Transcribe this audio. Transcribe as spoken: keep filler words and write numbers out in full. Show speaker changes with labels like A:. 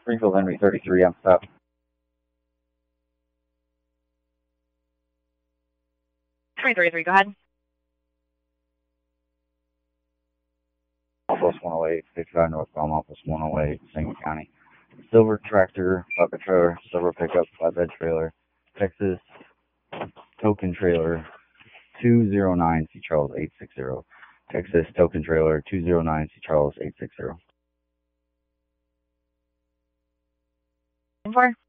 A: Springfield Henry thirty-three on stop.
B: Henry thirty-three, go ahead.
A: Office one oh eight, fifty-five northbound, Office one oh eight, Sangamon County. Silver tractor, bucket trailer, silver pickup, flatbed trailer, Texas token trailer, two zero nine C Charles eight six zero. Texas token trailer, two zero nine C Charles eight six zero.
B: For?